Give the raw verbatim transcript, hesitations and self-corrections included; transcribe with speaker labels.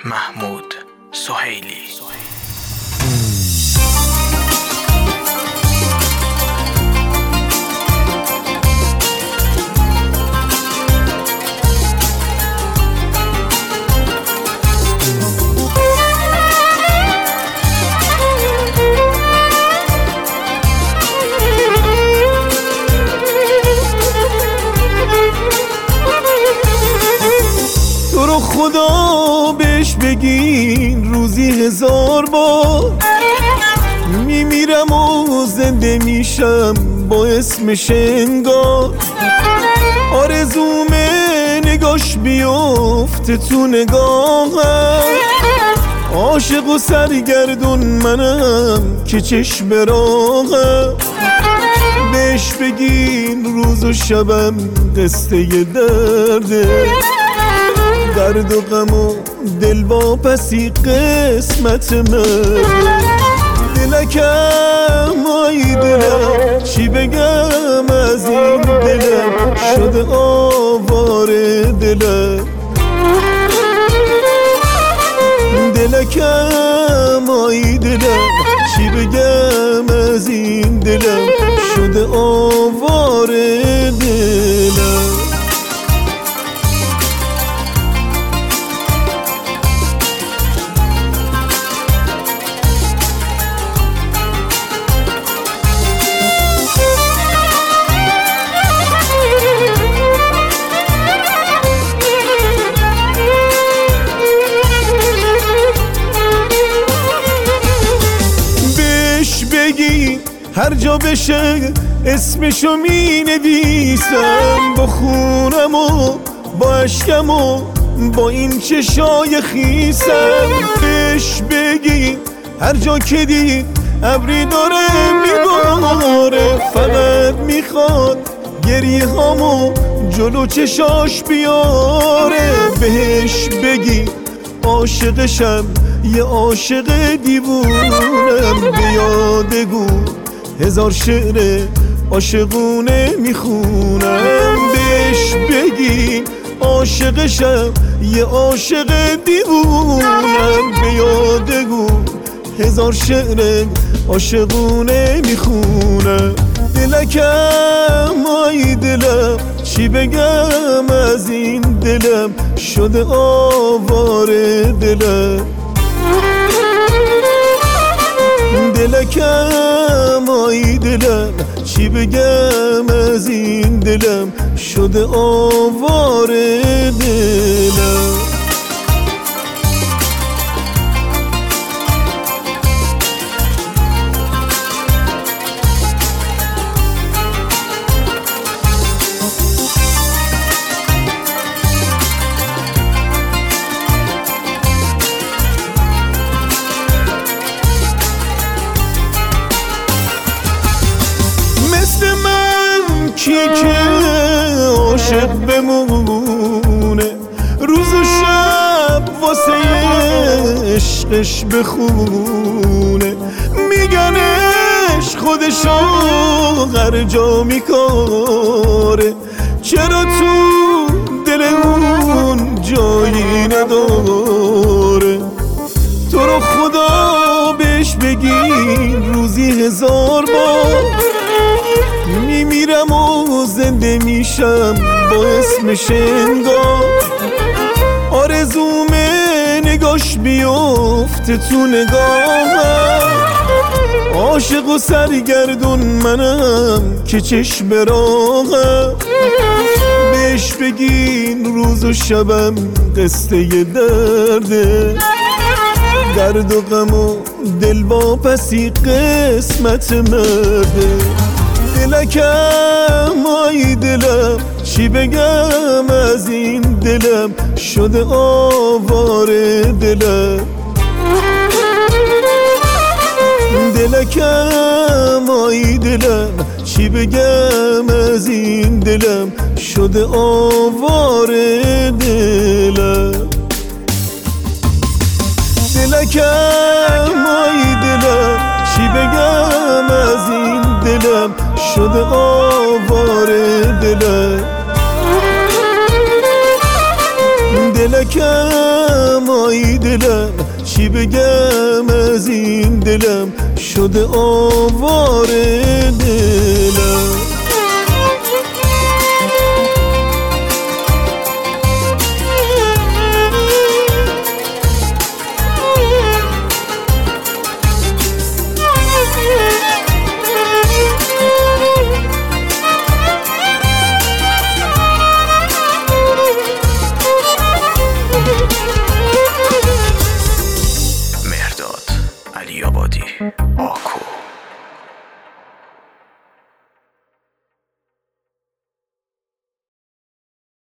Speaker 1: محمود سهیلی.
Speaker 2: تو رو خدا بهش بگین روزی هزار بار میمیرم و زنده میشم با اسمش انگار. آرزومه نگاش بیفته تو نگاهم، عاشق و سرگردون منم که چشم راهم. بهش بگین روز و شبم قصه درده، درد و غم و دل با پسی قسمت من. دلکم آی دلم چی بگم از این دلم، شده آواره دلم. دلکم آی دلم چی بگم از این دلم، شده آواره دلم. بگی هر جا بشه اسمشو می نویسم، با خونم و با عشقم و با این چشای خیسم. بهش بگی هر جا که دید ابری داره میباره، فقط میخواد گریه هامو جلو چشاش بیاره. بهش بگی عاشقشم یه عاشق دیوونم، به یادگو هزار شعر عاشقونه میخونم. بهش بگی عاشقشم یه عاشق دیوونم، به یادگو هزار شعر عاشقونه میخونم. دلکم آی دلم چی بگم از این دلم، شده آواره دلم. دلکم آی دلم چی بگم از این دلم، شده آواره دلم. مثل من کیه که عاشق بمونه، روز و شب واسه عشقش بخونه. میگنش خودشو هر جا میکاره، چرا تو دل اون جایی نداره. تو رو خدا بهش بگین روزی هزار بار میمیرم و زنده میشم با اسمش انگار. آرزومه نگاش بیفته تو نگاهم، عاشق و سرگردون منم که چشم راهم. بهش بگین روز و شبم قصه درده، درد و غم و دل با پسی قسمت مرده. دلکم آی دلم چی بگم از این دلم، شده آواره دلم. دلکم آی دلم چی بگم از این دلم، شده آواره دلم. دلکم آی دلم چی بگم از این دلم، شده آواره دلم. فلکم آی دلم چی بگم از این دلم شده آواره دل